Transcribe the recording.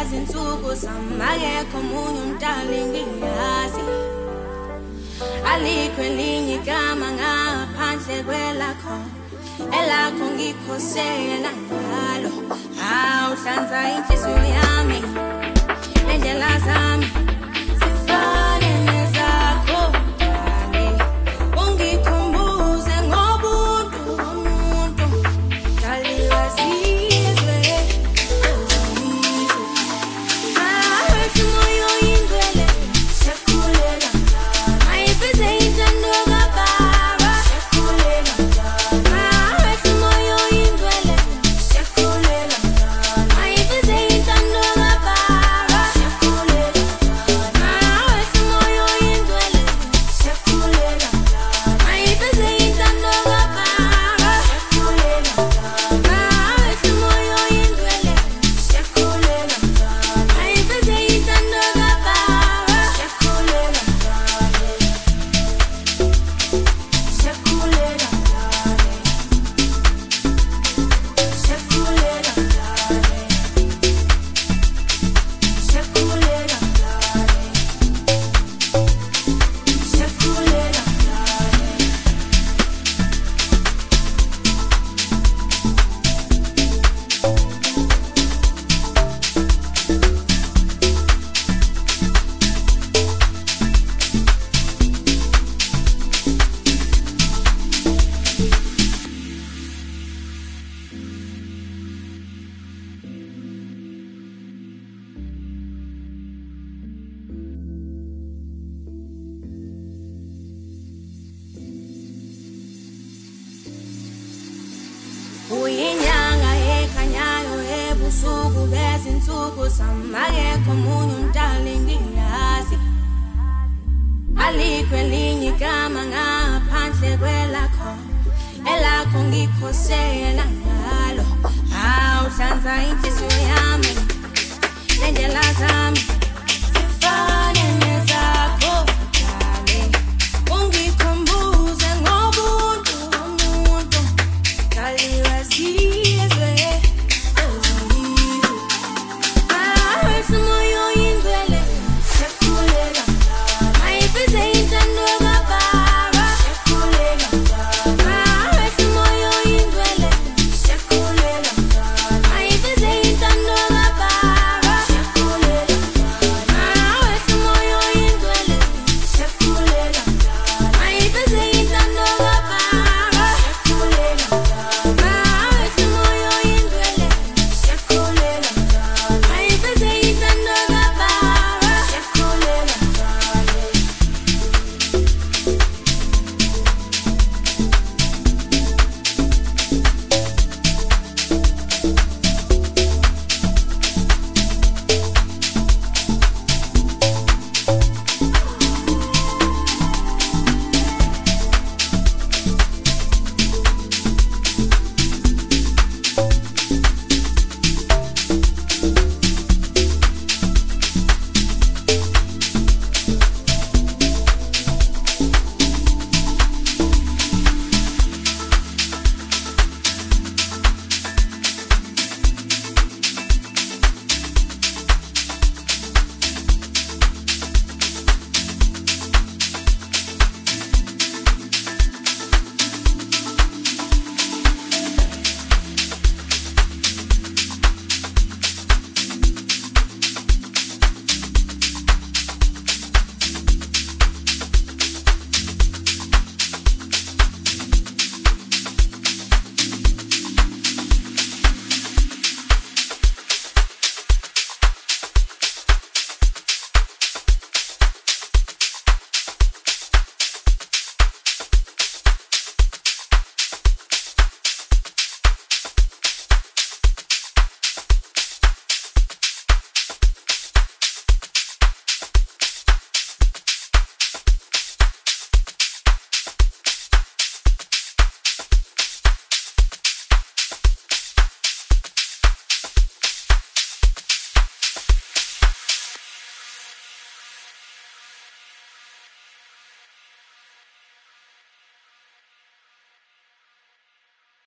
bezinsuku samagekho munye umdali ngiyazi alikho elinye igama ngaphandle kwelakho elakho ngikhosela ngalo awuhlanza inhliziyo yami nendlela zami sifane nezakho dali ungikhumbuze ngobuntu bomuntu dali wazizwe ezizwe ahwethi moyo indwele shakulela mayifize intando kababa shakulela ahwethi moyo indwele shakulela mayifize intando kababa shakulela ahwethi moyo indwele shakulela mayifize intando kababa shakulela ahwethi moyo indwele shakulela mayifize intando kababa shakulela shakulela shakulela shakulela shakulela uyinyanga ekhanyayo ebusuku bezinsuku samagekho munye umdali ngiyazi alikho elinye igama ngaphandle kwelakho elakho ngikhosela ngalo awuhlanza inhliziyo yami